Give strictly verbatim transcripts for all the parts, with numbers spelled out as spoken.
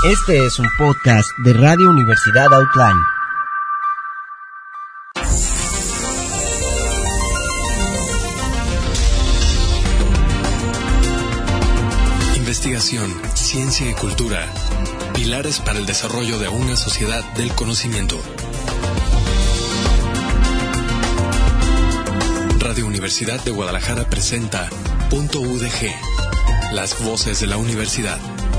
Este es un podcast de Radio Universidad Outline. Investigación, ciencia y cultura. Pilares para el desarrollo de una sociedad del conocimiento. Radio Universidad de Guadalajara presenta Punto U D G, las voces de la universidad.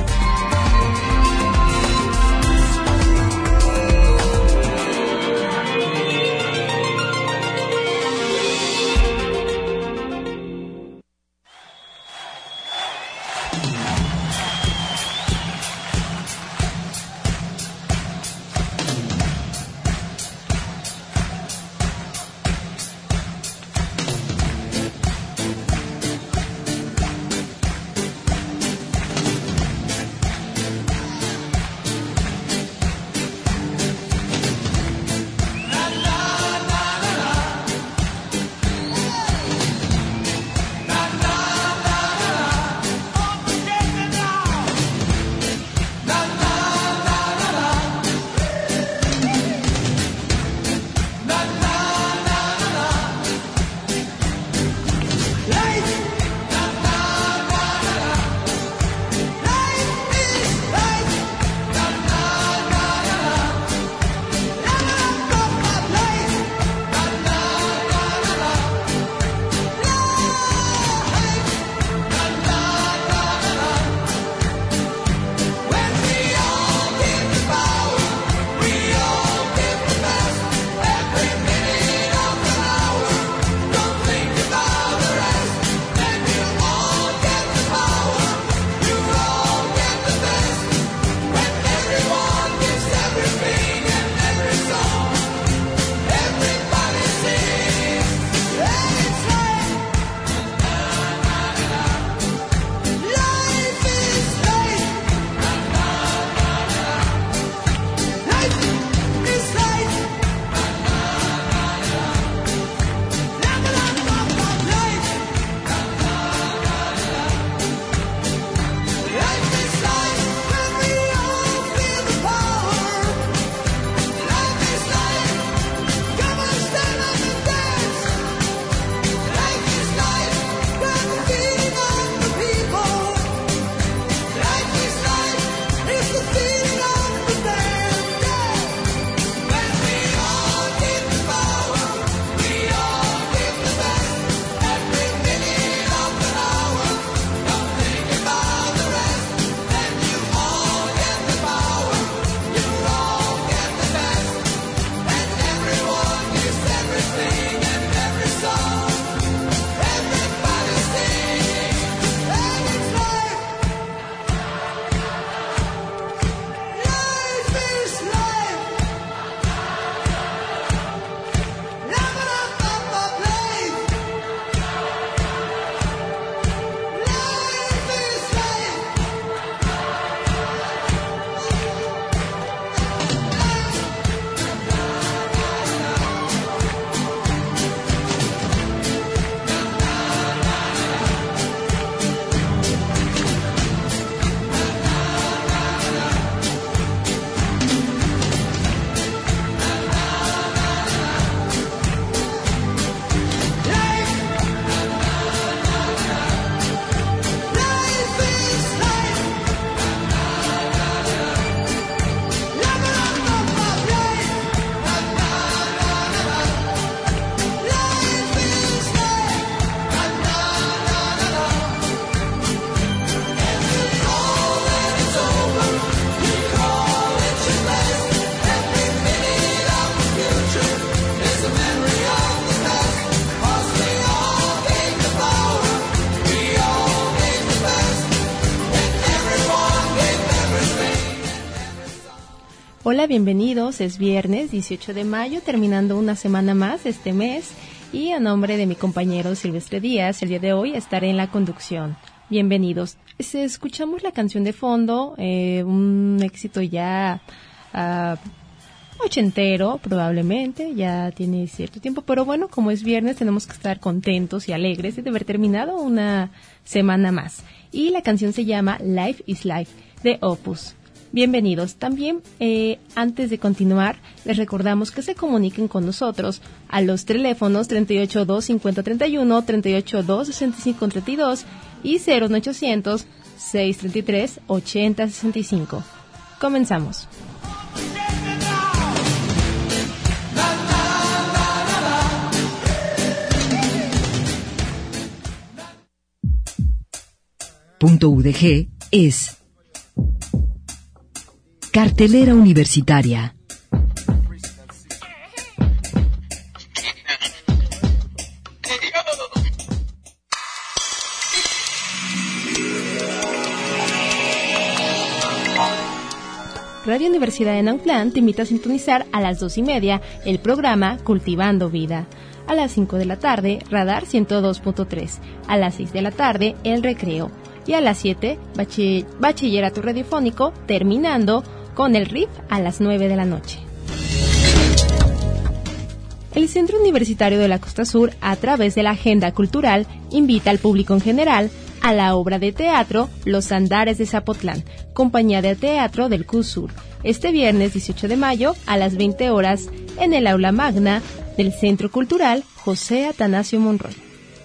Hola, bienvenidos, es viernes dieciocho de mayo, terminando una semana más este mes, y a nombre de mi compañero Silvestre Díaz, el día de hoy estaré en la conducción. Bienvenidos. Escuchamos la canción de fondo, eh, un éxito ya uh, ochentero probablemente, ya tiene cierto tiempo, pero bueno, como es viernes tenemos que estar contentos y alegres de haber terminado una semana más. Y la canción se llama Life is Life, de Opus. Bienvenidos. También, eh, antes de continuar, les recordamos que se comuniquen con nosotros a los teléfonos treinta y ocho dos cincuenta treinta y uno, treinta y ocho dos sesenta y cinco treinta y dos y cero ochocientos seiscientos treinta y tres ochenta sesenta y cinco. Comenzamos. Punto U D G es Cartelera Universitaria. Radio Universidad de Nautlán te invita a sintonizar a las dos y media el programa Cultivando Vida. A las cinco de la tarde, Radar ciento dos punto tres. A las seis de la tarde, El Recreo. Y a las siete, bachi- Bachillerato Radiofónico, terminando con el R I F a las nueve de la noche. El Centro Universitario de la Costa Sur, a través de la Agenda Cultural, invita al público en general a la obra de teatro Los Andares de Zapotlán, compañía de teatro del C U Sur, este viernes dieciocho de mayo a las veinte horas en el aula magna del Centro Cultural José Atanasio Monroy.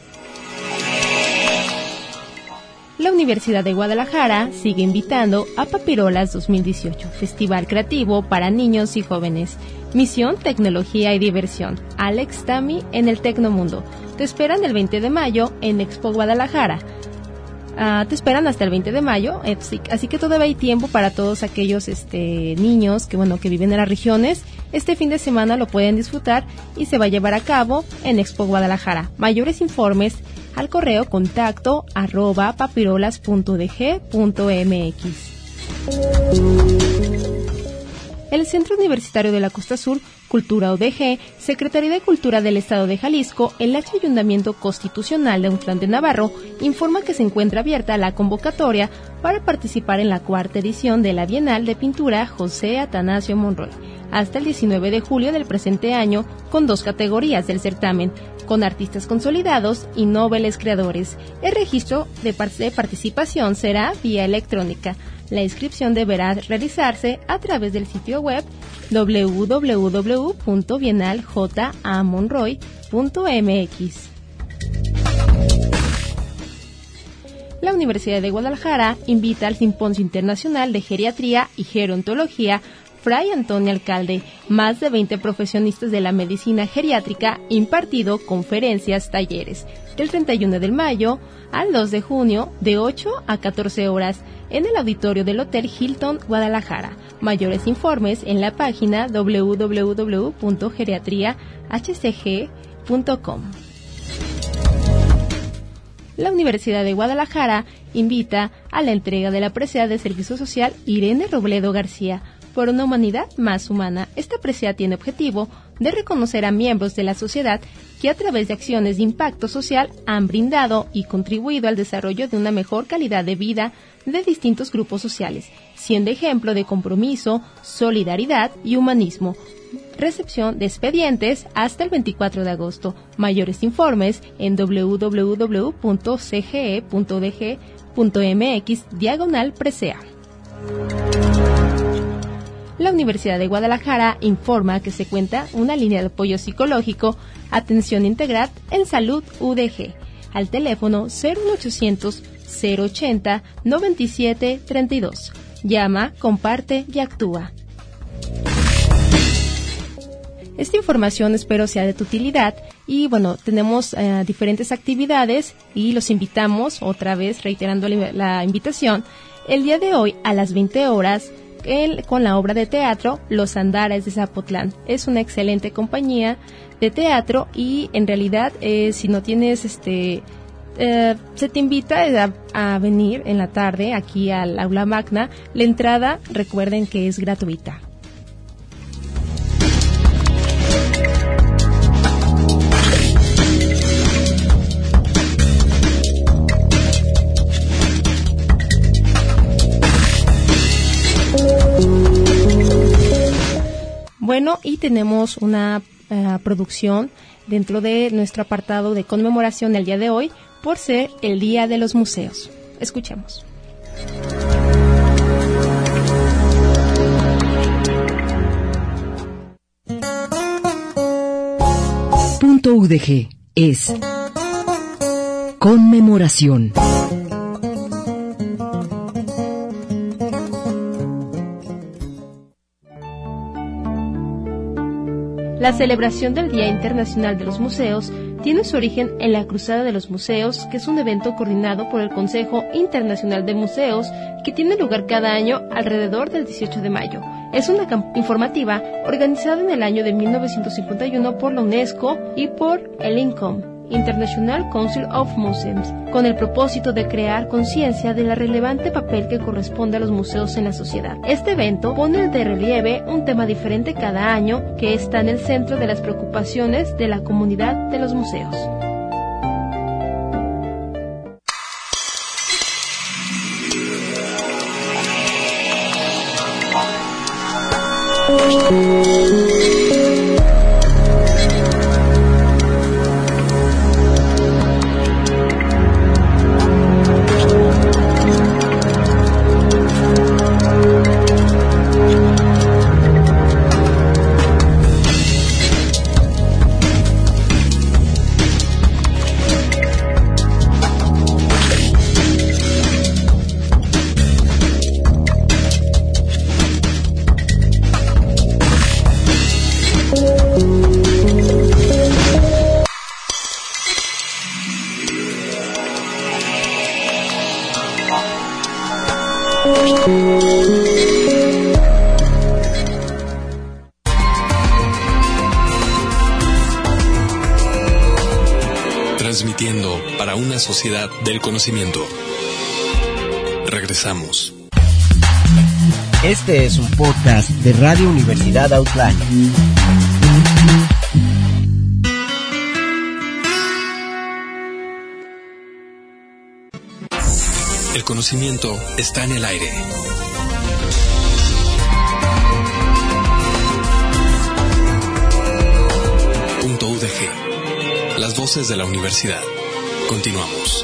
La Universidad de Guadalajara sigue invitando a Papirolas dos mil dieciocho, festival creativo para niños y jóvenes. Misión, tecnología y diversión. Alex Tami en el Tecnomundo. Te esperan el veinte de mayo en Expo Guadalajara. Uh, te esperan hasta el veinte de mayo, así que todavía hay tiempo para todos aquellos este, niños que bueno que viven en las regiones. Este fin de semana lo pueden disfrutar y se va a llevar a cabo en Expo Guadalajara. Mayores informes al correo contacto arroba papirolas punto u d g punto m x. El Centro Universitario de la Costa Sur, Cultura U D G, Secretaría de Cultura del Estado de Jalisco, el H Ayuntamiento Constitucional de Autlán de Navarro, informa que se encuentra abierta la convocatoria para participar en la cuarta edición de la Bienal de Pintura José Atanasio Monroy, hasta el diecinueve de julio del presente año, con dos categorías del certamen, con artistas consolidados y noveles creadores. El registro de participación será vía electrónica. La inscripción deberá realizarse a través del sitio web doble u doble u doble u punto bienal j a monroy punto m x. La Universidad de Guadalajara invita al Simposio Internacional de Geriatría y Gerontología Fray Antonio Alcalde, más de veinte profesionistas de la medicina geriátrica, impartido conferencias, talleres, del treinta y uno de mayo al dos de junio, de ocho a catorce horas, en el auditorio del Hotel Hilton Guadalajara. Mayores informes en la página doble u doble u doble u punto geriatría h c g punto com. La Universidad de Guadalajara invita a la entrega de la presea de Servicio Social Irene Robledo García, por una humanidad más humana. Esta presea tiene objetivo de reconocer a miembros de la sociedad que a través de acciones de impacto social han brindado y contribuido al desarrollo de una mejor calidad de vida de distintos grupos sociales, siendo ejemplo de compromiso, solidaridad y humanismo. Recepción de expedientes hasta el veinticuatro de agosto. Mayores informes en doble u doble u doble u punto c g e punto u d g punto m x diagonal presea. La Universidad de Guadalajara informa que se cuenta una línea de apoyo psicológico, atención integral en salud U D G, al teléfono cero ochocientos cero ochenta noventa y siete treinta y dos. Llama, comparte y actúa. Esta información espero sea de tu utilidad y bueno, tenemos eh, diferentes actividades y los invitamos, otra vez reiterando la, la invitación, el día de hoy a las veinte horas el, con la obra de teatro Los Andares de Zapotlán. Es una excelente compañía de teatro y en realidad eh, si no tienes este eh, se te invita a, a venir en la tarde aquí al aula magna. La entrada, recuerden que es gratuita. Bueno, y tenemos una uh, producción dentro de nuestro apartado de conmemoración del día de hoy por ser el Día de los Museos. Escuchemos. D G es conmemoración. La celebración del Día Internacional de los Museos tiene su origen en la Cruzada de los Museos, que es un evento coordinado por el Consejo Internacional de Museos que tiene lugar cada año alrededor del dieciocho de mayo. Es una campaña informativa organizada en el año de mil novecientos cincuenta y uno por la UNESCO y por el I N C O M, International Council of Museums, con el propósito de crear conciencia del relevante papel que corresponde a los museos en la sociedad. Este evento pone de relieve un tema diferente cada año que está en el centro de las preocupaciones de la comunidad de los museos. Transmitiendo para una sociedad del conocimiento. Regresamos. Este es un podcast de Radio Universidad Outline. El conocimiento está en el aire. Punto U D G. Las voces de la universidad. Continuamos.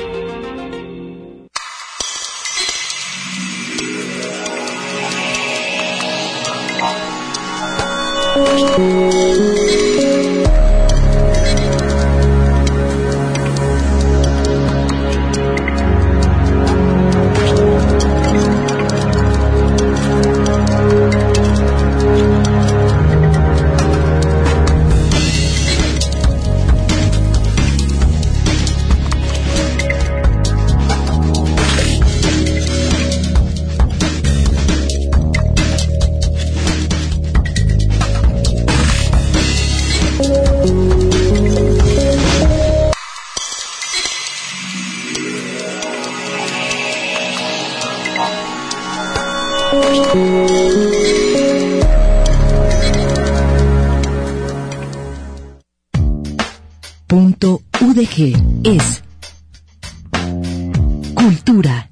Punto U D G es cultura.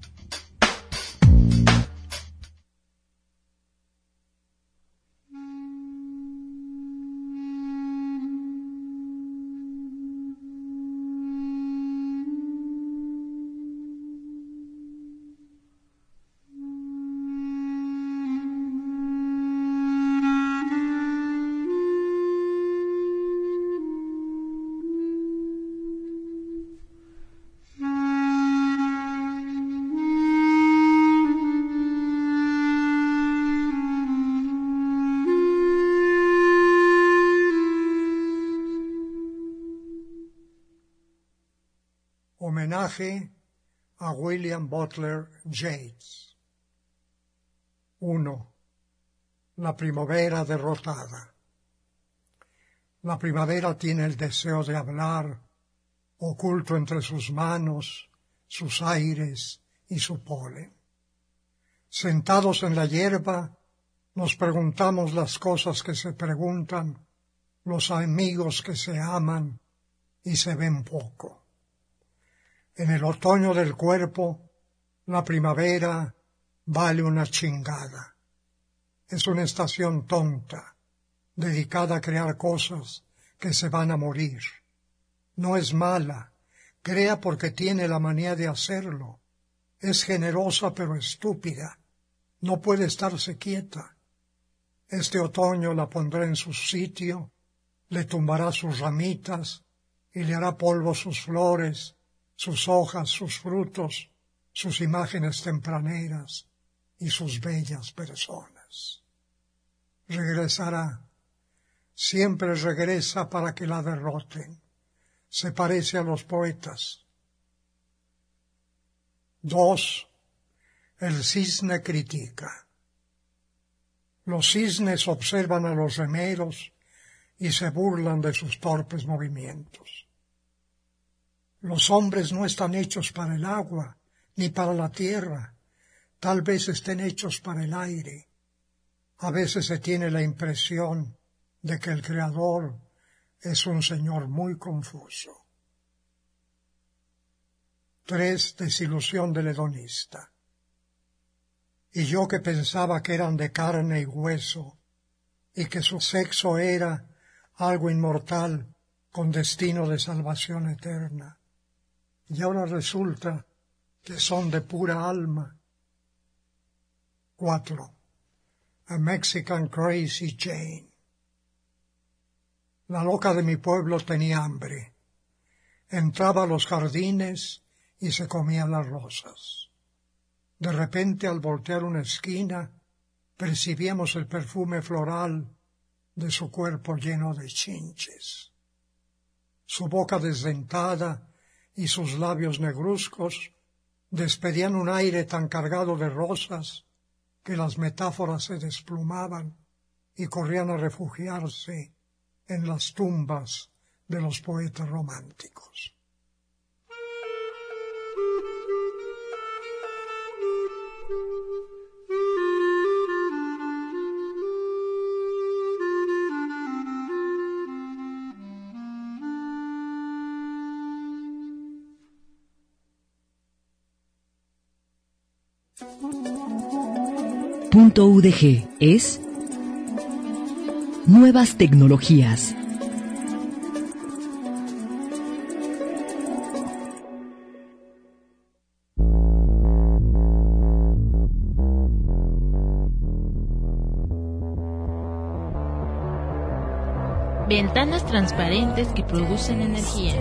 Homenaje a William Butler Yeats. uno. La primavera derrotada. La primavera tiene el deseo de hablar, oculto entre sus manos, sus aires y su polen. Sentados en la hierba, nos preguntamos las cosas que se preguntan, los amigos que se aman y se ven poco. En el otoño del cuerpo, la primavera vale una chingada. Es una estación tonta, dedicada a crear cosas que se van a morir. No es mala, crea porque tiene la manía de hacerlo. Es generosa pero estúpida, no puede estarse quieta. Este otoño la pondrá en su sitio le tumbará sus ramitas y le hará polvo sus flores, sus hojas, sus frutos, sus imágenes tempraneras y sus bellas personas. Regresará, siempre regresa para que la derroten. Se parece a los poetas. Dos, el cisne critica. Los cisnes observan a los remeros y se burlan de sus torpes movimientos. Los hombres no están hechos para el agua, ni para la tierra, tal vez estén hechos para el aire. A veces se tiene la impresión de que el Creador es un señor muy confuso. Tres, desilusión del hedonista. Y yo que pensaba que eran de carne y hueso, y que su sexo era algo inmortal con destino de salvación eterna, y ahora resulta que son de pura alma. Cuatro, a Mexican Crazy Jane. La loca de mi pueblo tenía hambre. Entraba a los jardines y se comía las rosas. De repente, al voltear una esquina, percibíamos el perfume floral de su cuerpo lleno de chinches. Su boca desdentada y sus labios negruzcos despedían un aire tan cargado de rosas que las metáforas se desplumaban y corrían a refugiarse en las tumbas de los poetas románticos. Punto U D G es nuevas tecnologías. Ventanas transparentes que producen energía.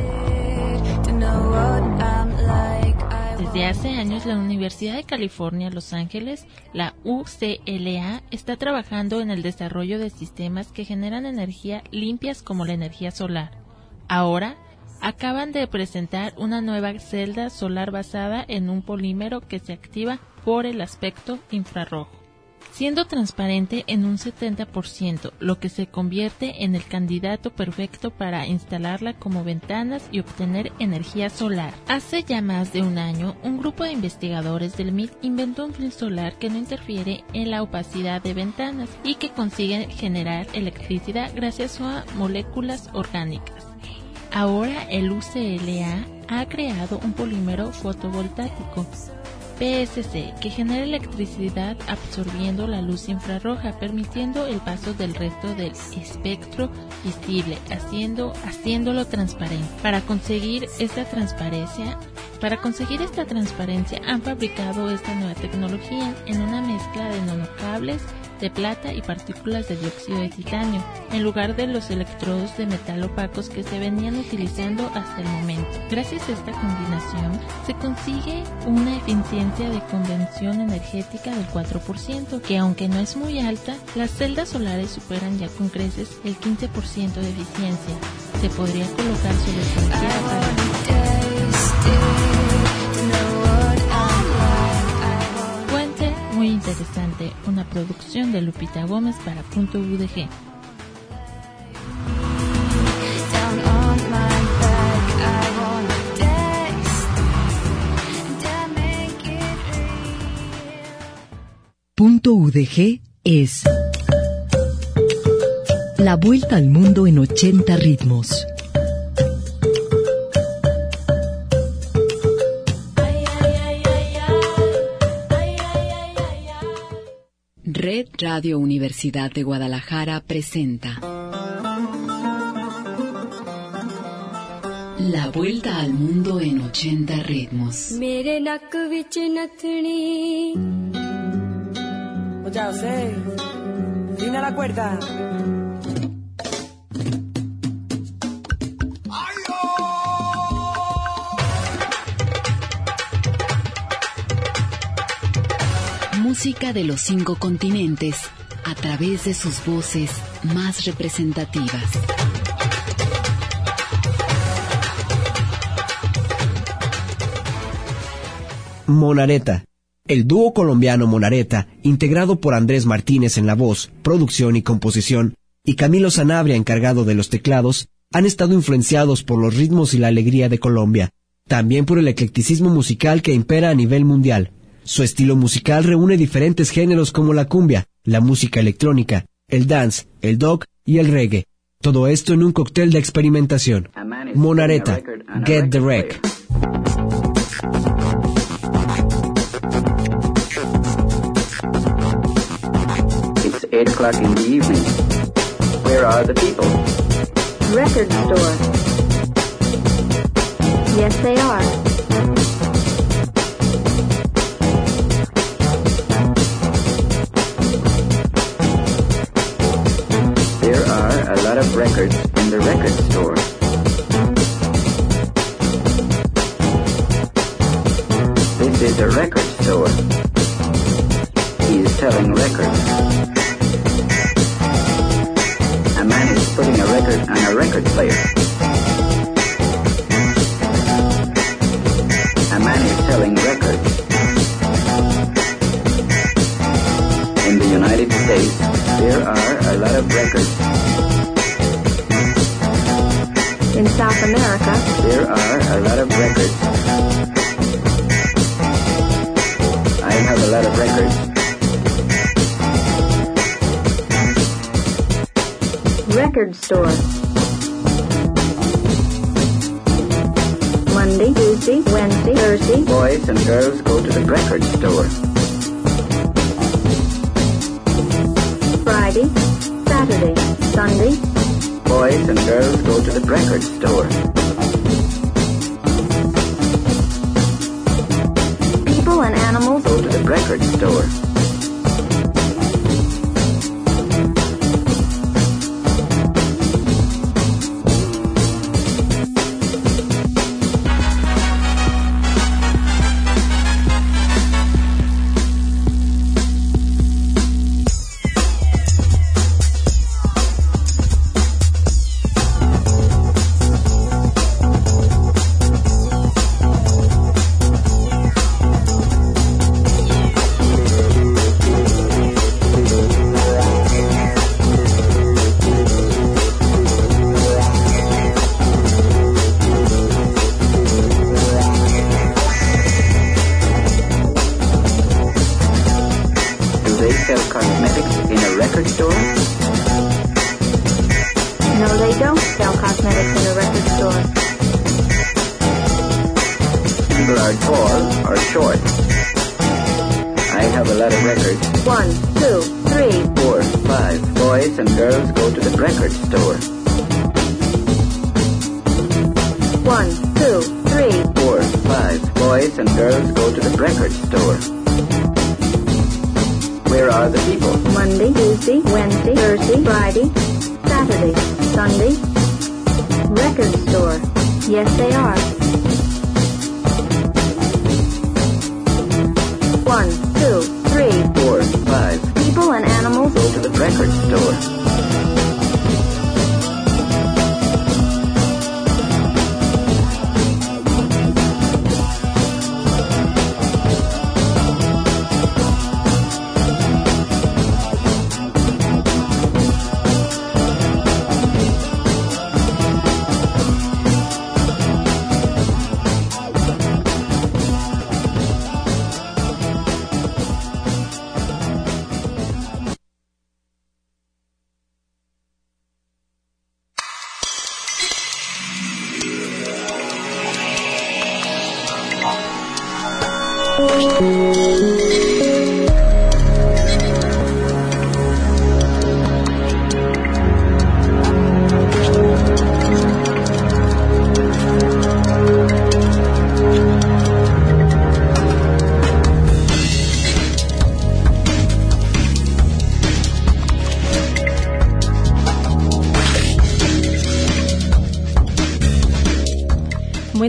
Desde hace años, la Universidad de California, Los Ángeles, la U C L A, está trabajando en el desarrollo de sistemas que generan energía limpias como la energía solar. Ahora, acaban de presentar una nueva celda solar basada en un polímero que se activa por el aspecto infrarrojo, siendo transparente en un setenta por ciento, lo que se convierte en el candidato perfecto para instalarla como ventanas y obtener energía solar. Hace ya más de un año, un grupo de investigadores del M I T inventó un film solar que no interfiere en la opacidad de ventanas y que consigue generar electricidad gracias a moléculas orgánicas. Ahora el U C L A ha creado un polímero fotovoltaico P S C que genera electricidad absorbiendo la luz infrarroja, permitiendo el paso del resto del espectro visible, haciendo, haciéndolo transparente. Para conseguir esta transparencia, para conseguir esta transparencia han fabricado esta nueva tecnología en una mezcla de nanocables de plata y partículas de dióxido de titanio, en lugar de los electrodos de metal opacos que se venían utilizando hasta el momento. Gracias a esta combinación, se consigue una eficiencia de condensación energética del cuatro por ciento, que aunque no es muy alta, las celdas solares superan ya con creces el quince por ciento de eficiencia. Se podría colocar sobre cualquier aparato. Muy interesante, una producción de Lupita Gómez para Punto U D G. Punto U D G es la vuelta al mundo en ochenta ritmos. Red Radio Universidad de Guadalajara presenta La vuelta al mundo en ochenta ritmos. Ya sé, fina la cuerda. música de los cinco continentes a través de sus voces más representativas. Monareta. El dúo colombiano Monareta, integrado por Andrés Martínez en la voz, producción y composición, y Camilo Sanabria encargado de los teclados, han estado influenciados por los ritmos y la alegría de Colombia, también por el eclecticismo musical que impera a nivel mundial. Su estilo musical reúne diferentes géneros como la cumbia, la música electrónica, el dance, el dog y el reggae. Todo esto en un cóctel de experimentación. Monareta, Get the Wreck. It's eight o'clock in the evening. Where are the people? Record store. Yes, they are. There are a lot of records in the record store. This is a record store. He is selling records. A man is putting a record on a record player. A man is selling records. In the United States, there are a lot of records. In South America, there are a lot of records. I have a lot of records. Record store. Monday, Tuesday, Wednesday, Thursday. Boys and girls go to the record store. Friday, Saturday, Sunday. Boys and girls go to the record store. People and animals go to the record store.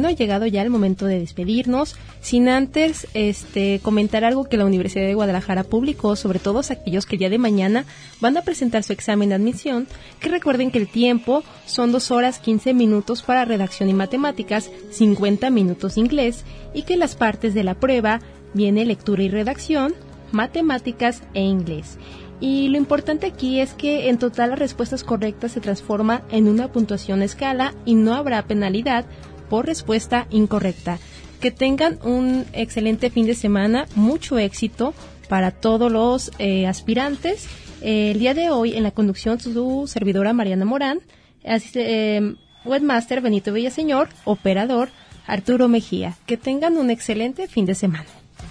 bueno, ha llegado ya el momento de despedirnos, sin antes este comentar algo que la Universidad de Guadalajara publicó sobre todos aquellos que el día de mañana van a presentar su examen de admisión, que recuerden que el tiempo son dos horas quince minutos para redacción y matemáticas, cincuenta minutos inglés, y que las partes de la prueba viene lectura y redacción, matemáticas e inglés. Y lo importante aquí es que en total las respuestas correctas se transforma en una puntuación escala y no habrá penalidad por respuesta incorrecta. Que tengan un excelente fin de semana, mucho éxito para todos los eh, aspirantes. Eh, el día de hoy en la conducción su servidora Mariana Morán, eh, webmaster Benito Villaseñor, operador Arturo Mejía. Que tengan un excelente fin de semana.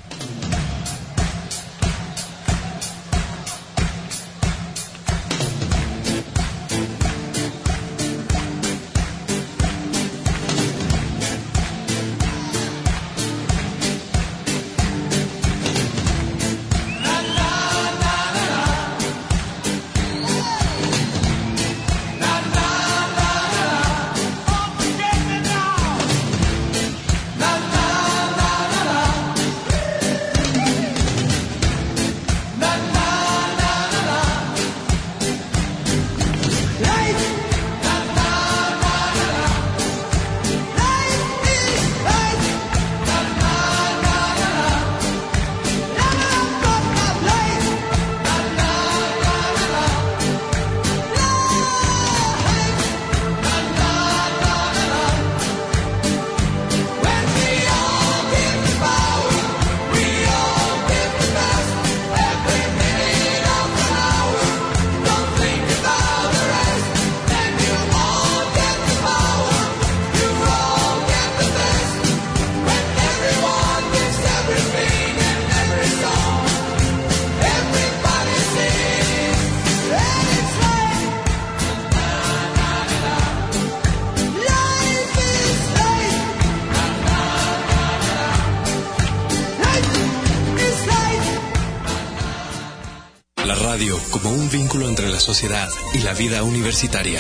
Como un vínculo entre la sociedad y la vida universitaria.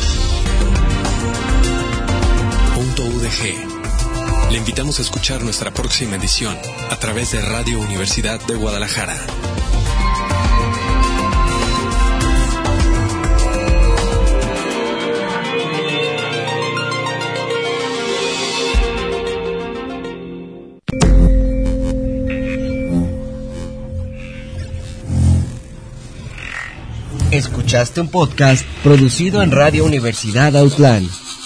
Punto U D G. Le invitamos a escuchar nuestra próxima edición a través de Radio Universidad de Guadalajara. Escuchaste un podcast producido en Radio Universidad Autlán.